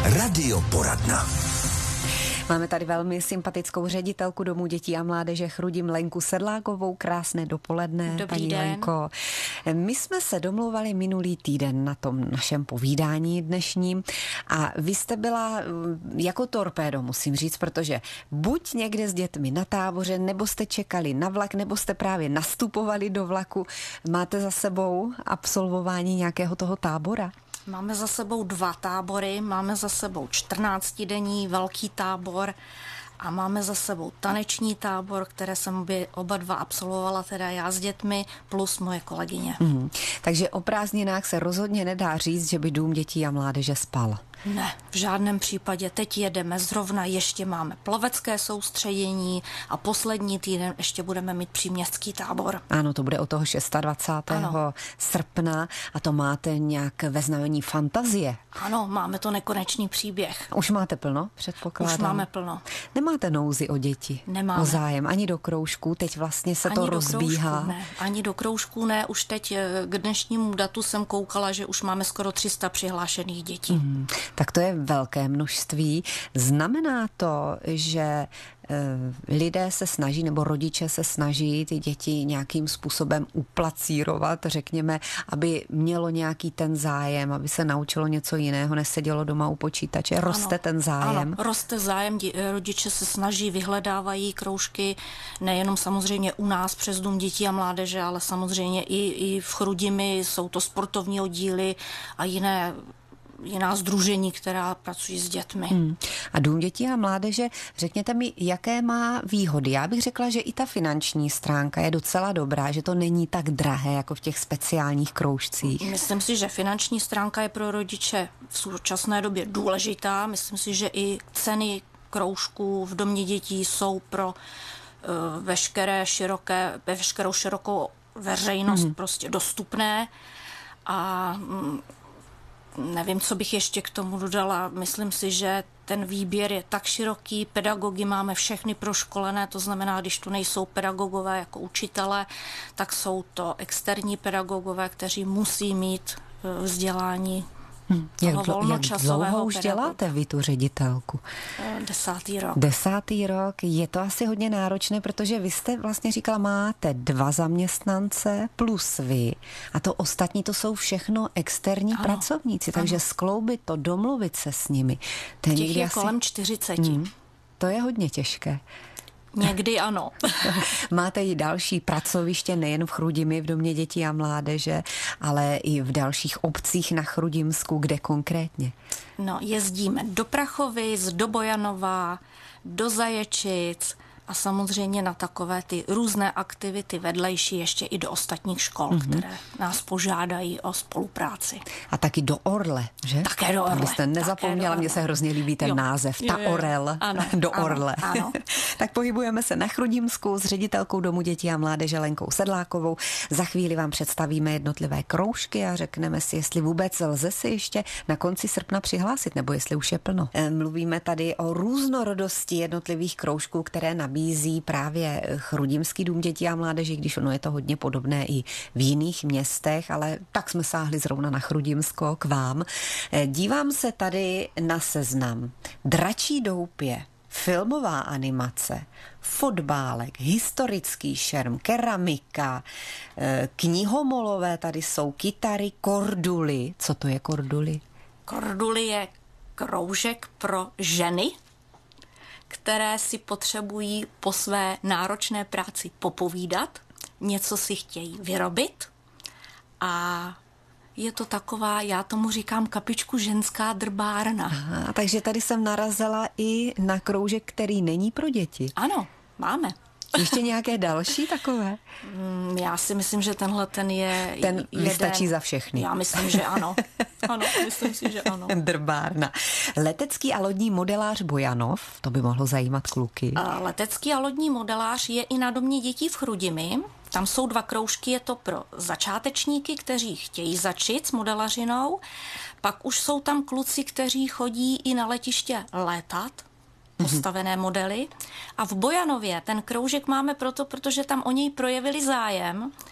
Radioporadna. Máme tady velmi sympatickou ředitelku Domu dětí a mládeže Chrudim Lenku Sedlákovou. Krásné dopoledne, Dobrý paní den. Lenko. My jsme se domlouvali minulý týden na tom našem povídání dnešním a vy jste byla jako torpédo, musím říct, protože buď někde s dětmi na táboře, nebo jste čekali na vlak, nebo jste právě nastupovali do vlaku. Máte za sebou absolvování nějakého toho tábora? Máme za sebou 2 tábory, máme za sebou 14denní velký tábor a máme za sebou taneční tábor, které jsem oba dva absolvovala, teda já s dětmi plus moje kolegyně. Takže o prázdninách se rozhodně nedá říct, že by Dům dětí a mládeže spal. Ne, v žádném případě. Teď jedeme zrovna, ještě máme plavecké soustředění a poslední týden ještě budeme mít příměstský tábor. Ano, to bude od toho 26. Ano. srpna a to máte nějak ve znamení fantazie. Ano, máme to nekonečný příběh. Už máte plno, předpokládám? Už máme plno. Nemáte nouzi o děti? Nemáme. O zájem ani do kroužků, teď vlastně se to rozbíhá. Ani do kroužků ne, už teď k dnešnímu datu jsem koukala, že už máme skoro 300 přihlášených dětí. Tak to je velké množství. Znamená to, že lidé se snaží, nebo rodiče se snaží ty děti nějakým způsobem uplacírovat, řekněme, aby mělo nějaký ten zájem, aby se naučilo něco jiného, nesedělo doma u počítače. Roste ten zájem? Ano, roste zájem, rodiče se snaží, vyhledávají kroužky, nejenom samozřejmě u nás přes Dům dětí a mládeže, ale samozřejmě i v Chrudimi jsou to sportovní oddíly a jiná sdružení, která pracují s dětmi. A Dům dětí a mládeže, řekněte mi, jaké má výhody? Já bych řekla, že i ta finanční stránka je docela dobrá, že to není tak drahé jako v těch speciálních kroužcích. Myslím si, že finanční stránka je pro rodiče v současné době důležitá. Myslím si, že i ceny kroužků v Domě dětí jsou pro veškerou širokou veřejnost prostě dostupné a nevím, co bych ještě k tomu dodala. Myslím si, že ten výběr je tak široký, pedagogy máme všechny proškolené, to znamená, když tu nejsou pedagogové jako učitele, tak jsou to externí pedagogové, kteří musí mít vzdělání Jak dlouho už děláte vy tu ředitelku? 10. rok. 10. rok. Je to asi hodně náročné, protože vy jste vlastně říkala, máte 2 zaměstnance plus vy. A to ostatní, to jsou všechno externí pracovníci. Takže skloubit to, domluvit se s nimi. Těch je kolem 40. To je hodně těžké. Někdy ano. Máte i další pracoviště, nejen v Chrudimi, v Domě dětí a mládeže, ale i v dalších obcích na Chrudimsku. Kde konkrétně? No, jezdíme do Prachovic, do Bojanova, do Zaječic a samozřejmě na takové ty různé aktivity vedlejší ještě i do ostatních škol, které nás požádají o spolupráci. A taky do Orle, že? Také do Orle. Abyste nezapomněla, mně se hrozně líbí ten název. Ta Orel do Orle. Ano. Tak pohybujeme se na Chrudimsku s ředitelkou Domu dětí a mládeže Lenkou Sedlákovou. Za chvíli vám představíme jednotlivé kroužky a řekneme si, jestli vůbec lze si ještě na konci srpna přihlásit, nebo jestli už je plno. Mluvíme tady o různorodosti jednotlivých kroužků, které nabízí právě Chrudimský Dům dětí a mládeže, když ono je to hodně podobné i v jiných městech, ale tak jsme sáhli zrovna na Chrudimsko k vám. Dívám se tady na seznam. Dračí doupě, filmová animace, fotbálek, historický šerm, keramika, knihomolové tady jsou, kytary, korduly. Co to je korduly? Korduly je kroužek pro ženy, které si potřebují po své náročné práci popovídat, něco si chtějí vyrobit a je to taková, já tomu říkám kapičku ženská drbárna. Aha, takže tady jsem narazila i na kroužek, který není pro děti. Ano, máme. Ještě nějaké další takové? Já si myslím, že ten je ten vystačí za všechny. Já myslím, že ano. Ano, myslím si, že ano. Drbárna. Letecký a lodní modelář Bojanov, to by mohlo zajímat kluky. Letecký a lodní modelář je i na Domě dětí v Chrudimi. Tam jsou 2 kroužky, je to pro začátečníky, kteří chtějí začít s modelařinou. Pak už jsou tam kluci, kteří chodí i na letiště létat, postavené modely. A v Bojanově ten kroužek máme proto, protože tam o něj projevili zájem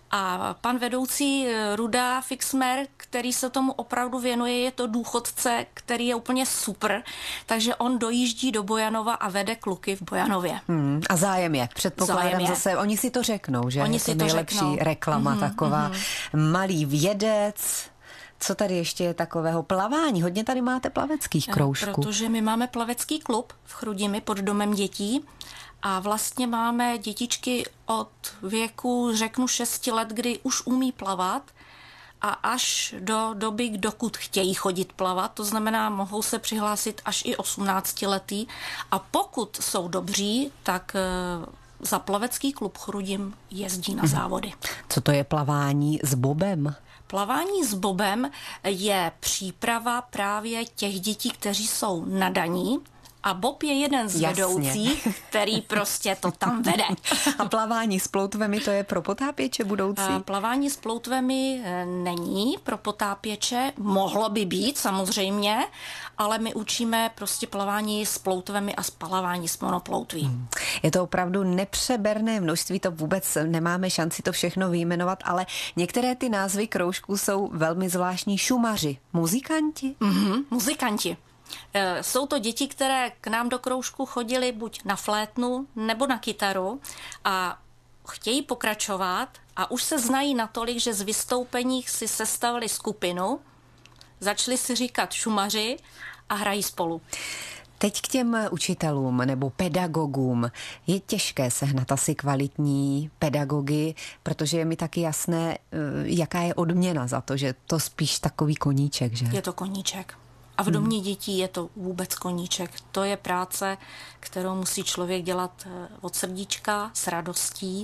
A pan vedoucí Ruda Fixmer, který se tomu opravdu věnuje, je to důchodce, který je úplně super, takže on dojíždí do Bojanova a vede kluky v Bojanově. A zájem je, předpokládám zase, oni si to řeknou, že? Oni je si to to nejlepší řeknou. reklama taková. Malý vědec. Co tady ještě je takového? Plavání. Hodně tady máte plaveckých kroužků. Protože my máme plavecký klub v Chrudimi pod domem dětí a vlastně máme dětičky od věku, řeknu 6 let, kdy už umí plavat a až do doby, dokud chtějí chodit plavat, to znamená, mohou se přihlásit až i 18letý a pokud jsou dobří, tak za plavecký klub Chrudim jezdí na závody. Co to je plavání s bobem? Plavání s bobem je příprava právě těch dětí, kteří jsou nadaní a bob je jeden z vedoucích, který prostě to tam vede. A plavání s ploutvemi, to je pro potápěče budoucí? Plavání s ploutvemi není pro potápěče, mohlo by být samozřejmě, ale my učíme prostě plavání s ploutvemi a plavání s monoploutví. Je to opravdu nepřeberné množství, to vůbec nemáme šanci to všechno vyjmenovat, ale některé ty názvy kroužků jsou velmi zvláštní. Šumaři, muzikanti? Muzikanti. Jsou to děti, které k nám do kroužku chodily buď na flétnu nebo na kytaru a chtějí pokračovat a už se znají natolik, že z vystoupení si sestavili skupinu, začali si říkat šumaři a hrají spolu. Teď k těm učitelům nebo pedagogům. Je těžké sehnat asi kvalitní pedagogy, protože je mi taky jasné, jaká je odměna za to, že to spíš takový koníček, že? Je to koníček. A v domě dětí je to vůbec koníček. To je práce, kterou musí člověk dělat od srdíčka, s radostí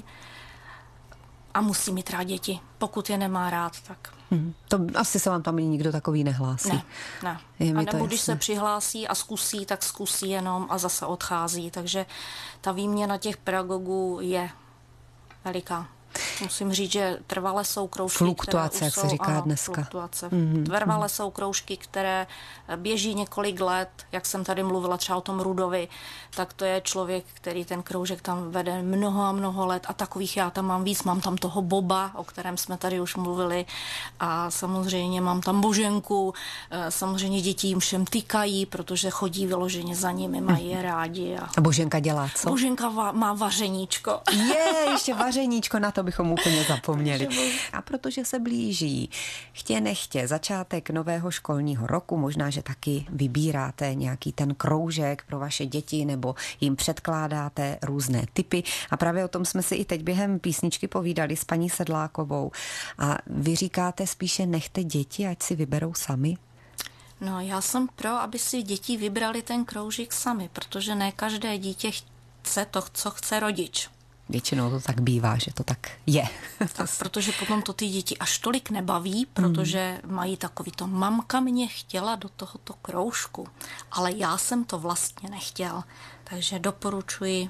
a musí mít rád děti. Pokud je nemá rád, tak... To asi se vám tam nikdo takový nehlásí. Ne. A nebo když se přihlásí a zkusí, tak zkusí jenom a zase odchází. Takže ta výměna těch pedagogů je veliká. Musím říct, že trvalé jsou kroužky, fluktuace, jak se říká dneska. Fluktuace. Trvalé jsou kroužky, které běží několik let, jak jsem tady mluvila třeba o tom Rudovi, tak to je člověk, který ten kroužek tam vede mnoho a mnoho let a takových já tam mám víc. Mám tam toho Boba, o kterém jsme tady už mluvili a samozřejmě mám tam Boženku, samozřejmě děti jim všem tykají, protože chodí vyloženě za nimi, mají je rádi. A Boženka dělá co? Boženka má vařeníčko. Ještě vařeníčko, na to bychom úplně zapomněli. A protože se blíží chtě nechtě začátek nového školního roku, možná, že taky vybíráte nějaký ten kroužek pro vaše děti nebo jim předkládáte různé tipy. A právě o tom jsme si i teď během písničky povídali s paní Sedlákovou. A vy říkáte spíše nechte děti, ať si vyberou sami? No, já jsem pro, aby si děti vybrali ten kroužek sami, protože ne každé dítě chce to, co chce rodič. Většinou to tak bývá, že to tak je. Tak, protože potom to ty děti až tolik nebaví, protože mají takový to, mamka mě chtěla do tohoto kroužku, ale já jsem to vlastně nechtěl. Takže doporučuji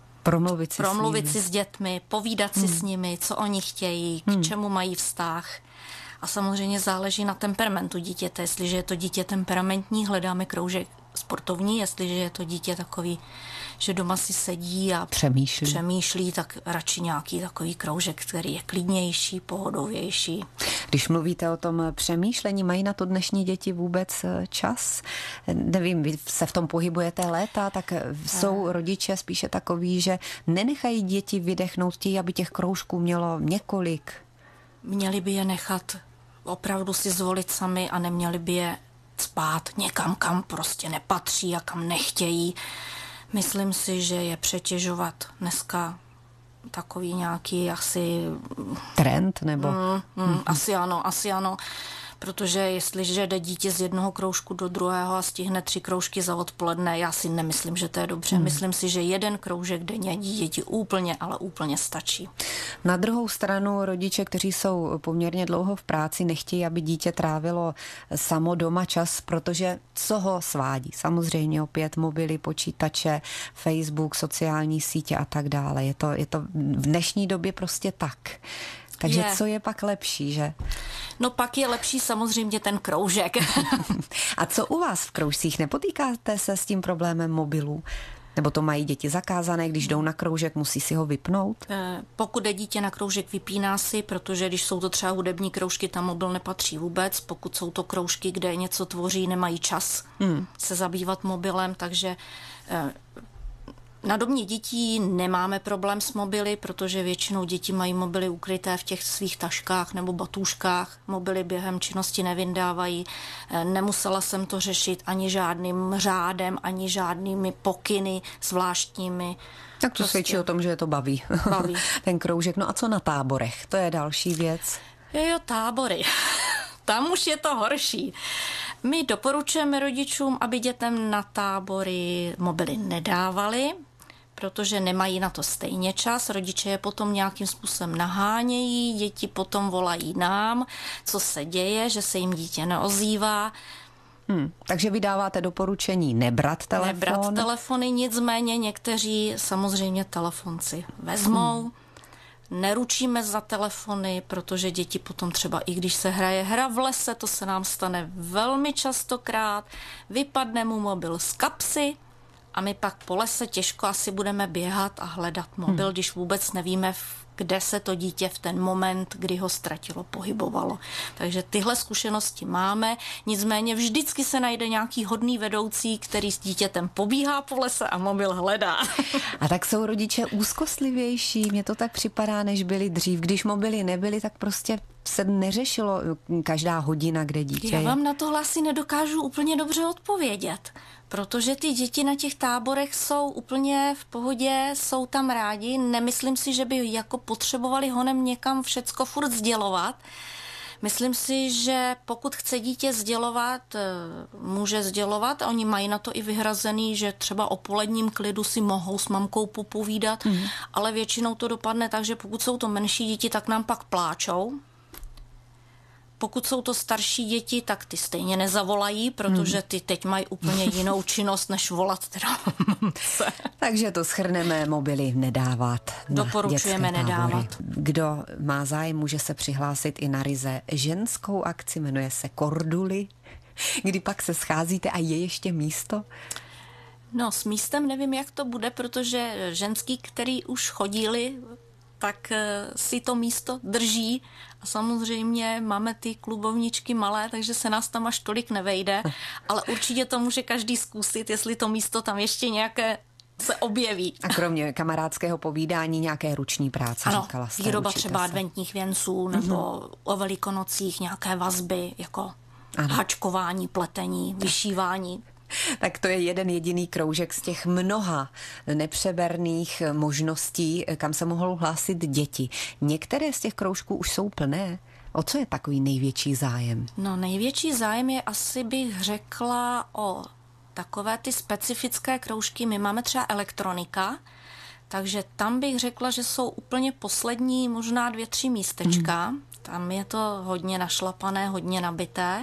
promluvit si s dětmi, povídat si s nimi, co oni chtějí, k čemu mají vztah. A samozřejmě záleží na temperamentu dítěte. Jestliže je to dítě temperamentní, hledáme kroužek sportovní, jestliže je to dítě takový, že doma si sedí a přemýšlí, tak radši nějaký takový kroužek, který je klidnější, pohodovější. Když mluvíte o tom přemýšlení, mají na to dnešní děti vůbec čas? Nevím, vy se v tom pohybujete léta, tak jsou rodiče spíše takový, že nenechají děti vydechnout, chtějí, aby těch kroužků mělo několik. Měli by je nechat opravdu si zvolit sami a neměli by je spát někam, kam prostě nepatří a kam nechtějí. Myslím si, že je přetěžovat dneska takový nějaký asi... Trend nebo? Asi ano. Protože jestliže jde dítě z jednoho kroužku do druhého a stihne 3 kroužky za odpoledne, já si nemyslím, že to je dobře. Myslím si, že jeden kroužek denně děti úplně stačí. Na druhou stranu rodiče, kteří jsou poměrně dlouho v práci, nechtějí, aby dítě trávilo samo doma čas, protože co ho svádí? Samozřejmě opět mobily, počítače, Facebook, sociální sítě a tak dále. Je to v dnešní době prostě tak. Takže co je pak lepší, že? No pak je lepší samozřejmě ten kroužek. A co u vás v kroužcích? Nepotýkáte se s tím problémem mobilů? Nebo to mají děti zakázané, když jdou na kroužek, musí si ho vypnout? Pokud jde dítě na kroužek, vypíná si, protože když jsou to třeba hudební kroužky, tam mobil nepatří vůbec. Pokud jsou to kroužky, kde něco tvoří, nemají čas se zabývat mobilem, takže na domě dětí nemáme problém s mobily, protože většinou děti mají mobily ukryté v těch svých taškách nebo batůžkách. Mobily během činnosti nevyndávají. Nemusela jsem to řešit ani žádným řádem, ani žádnými pokyny zvláštními. Tak to svědčí o tom, že je to baví. Ten kroužek. No a co na táborech? To je další věc. Jo, tábory. Tam už je to horší. My doporučujeme rodičům, aby dětem na tábory mobily nedávali, protože nemají na to stejně čas. Rodiče je potom nějakým způsobem nahánějí, děti potom volají nám, co se děje, že se jim dítě neozývá. Takže vy dáváte doporučení nebrat telefon? Nebrat telefony, nicméně někteří samozřejmě telefon si vezmou. Neručíme za telefony, protože děti potom třeba, i když se hraje hra v lese, to se nám stane velmi častokrát, vypadne mu mobil z kapsy a my pak po lese těžko asi budeme běhat a hledat mobil, když vůbec nevíme, kde se to dítě v ten moment, kdy ho ztratilo, pohybovalo. Takže tyhle zkušenosti máme, nicméně vždycky se najde nějaký hodný vedoucí, který s dítětem pobíhá po lese a mobil hledá. A tak jsou rodiče úzkostlivější, mně to tak připadá, než byli dřív. Když mobily nebyly, tak prostě se neřešilo každá hodina, kde dítě je. Já vám na tohle asi nedokážu úplně dobře odpovědět, protože ty děti na těch táborech jsou úplně v pohodě, jsou tam rádi. Nemyslím si, že by jako potřebovali honem někam všecko furt sdělovat. Myslím si, že pokud chce dítě sdělovat, může sdělovat. Oni mají na to i vyhrazený, že třeba o poledním klidu si mohou s mamkou popovídat, ale většinou to dopadne tak, že pokud jsou to menší děti, tak nám pak pláčou. Pokud jsou to starší děti, tak ty stejně nezavolají, protože ty teď mají úplně jinou činnost, než volat teda mamce. Takže to shrneme, mobily nedávat. Doporučujeme nedávat. Kdo má zájem, může se přihlásit i na ryze ženskou akci, jmenuje se Korduly. Kdy pak se scházíte a je ještě místo? No, s místem nevím, jak to bude, protože ženský, který už chodili, tak si to místo drží a samozřejmě máme ty klubovničky malé, takže se nás tam až tolik nevejde, ale určitě to může každý zkusit, jestli to místo tam ještě nějaké se objeví. A kromě kamarádského povídání nějaké ruční práce, ano, říkala jste. Výroba třeba adventních věnců nebo o Velikonocích nějaké vazby, jako hačkování, pletení, vyšívání. Tak to je jeden jediný kroužek z těch mnoha nepřeberných možností, kam se mohou hlásit děti. Některé z těch kroužků už jsou plné. O co je takový největší zájem? No, největší zájem je asi, bych řekla, o takové ty specifické kroužky. My máme třeba elektronika, takže tam bych řekla, že jsou úplně poslední možná 2-3 místečka. Tam je to hodně našlapané, hodně nabité.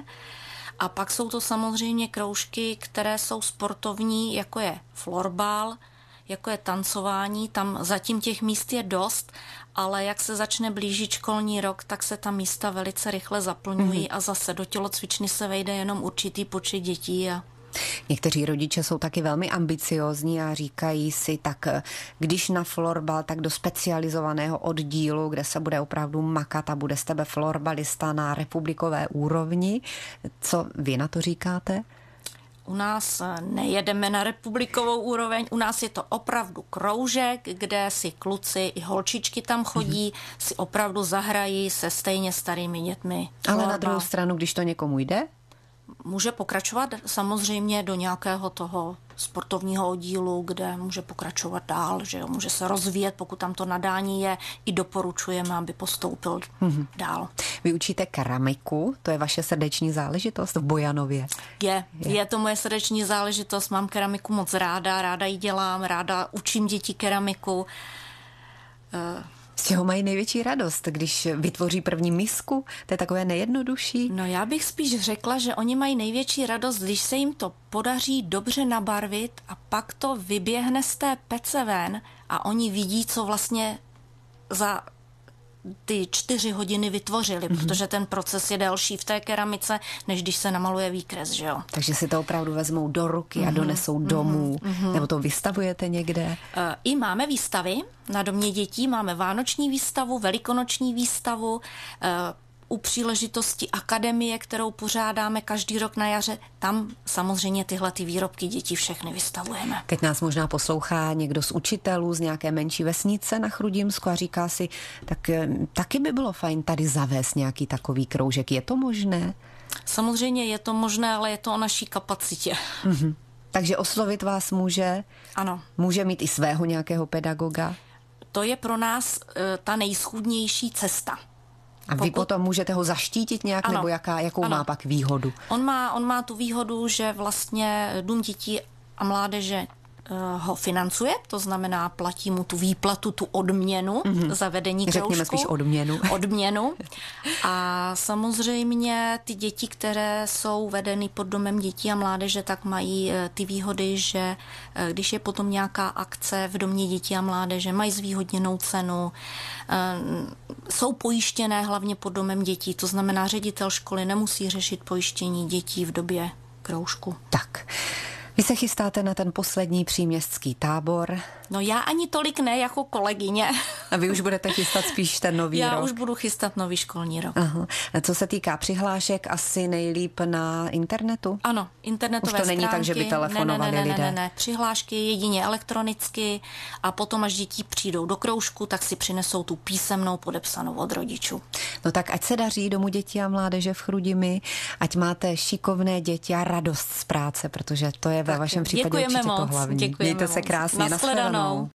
A pak jsou to samozřejmě kroužky, které jsou sportovní, jako je florbal, jako je tancování. Tam zatím těch míst je dost, ale jak se začne blížit školní rok, tak se ta místa velice rychle zaplňují a zase do tělocvičny se vejde jenom určitý počet dětí. Někteří rodiče jsou taky velmi ambiciózní a říkají si, tak když na florbal, tak do specializovaného oddílu, kde se bude opravdu makat a bude z tebe florbalista na republikové úrovni. Co vy na to říkáte? U nás nejedeme na republikovou úroveň, u nás je to opravdu kroužek, kde si kluci i holčičky tam chodí, si opravdu zahrají se stejně starými dětmi. Ale na druhou stranu, když to někomu jde? Může pokračovat samozřejmě do nějakého toho sportovního oddílu, kde může pokračovat dál, že jo, může se rozvíjet, pokud tam to nadání je, i doporučujeme, aby postoupil dál. Vy učíte keramiku, to je vaše srdeční záležitost v Bojanově? Je to moje srdeční záležitost, mám keramiku moc ráda ji dělám, ráda učím děti keramiku. Z čeho mají největší radost, když vytvoří první misku? To je takové nejjednodušší. No já bych spíš řekla, že oni mají největší radost, když se jim to podaří dobře nabarvit a pak to vyběhne z té pece ven a oni vidí, co vlastně za ty 4 hodiny vytvořili, protože ten proces je delší v té keramice, než když se namaluje výkres, že jo. Takže si to opravdu vezmou do ruky a donesou domů, nebo to vystavujete někde? I máme výstavy na Domě dětí, máme vánoční výstavu, velikonoční výstavu, u příležitosti akademie, kterou pořádáme každý rok na jaře, tam samozřejmě tyhle ty výrobky dětí všechny vystavujeme. Teď nás možná poslouchá někdo z učitelů z nějaké menší vesnice na Chrudimsku a říká si, tak taky by bylo fajn tady zavést nějaký takový kroužek. Je to možné? Samozřejmě je to možné, ale je to o naší kapacitě. Takže oslovit vás může? Ano. Může mít i svého nějakého pedagoga? To je pro nás ta nejschůdnější cesta. A vy potom můžete ho zaštítit nějak, ano, nebo jakou má pak výhodu? On má tu výhodu, že vlastně Dům dětí a mládeže ho financuje, to znamená platí mu tu výplatu, tu odměnu za vedení kroužku. Řekněme spíš odměnu. Odměnu. A samozřejmě ty děti, které jsou vedeny pod Domem dětí a mládeže, tak mají ty výhody, že když je potom nějaká akce v Domě dětí a mládeže, mají zvýhodněnou cenu, jsou pojištěné hlavně pod Domem dětí, to znamená ředitel školy nemusí řešit pojištění dětí v době kroužku. Tak. Vy se chystáte na ten poslední příměstský tábor? No já ani tolik ne jako kolegyně. A vy už budete chystat spíš ten nový rok? Já už budu chystat nový školní rok. Aha. A co se týká přihlášek, asi nejlíp na internetu? Ano, internetové stránky. Už to není tak, že by telefonovali lidé? Ne. Přihlášky jedině elektronicky a potom, až děti přijdou do kroužku, tak si přinesou tu písemnou podepsanou od rodičů. No tak ať se daří Domu dětí a mládeže v Chrudimi, ať máte šikovné děti a radost z práce, protože to je ve vašem případě určitě to hlavní. Děkujeme Mějte se krásně. Nashledanou.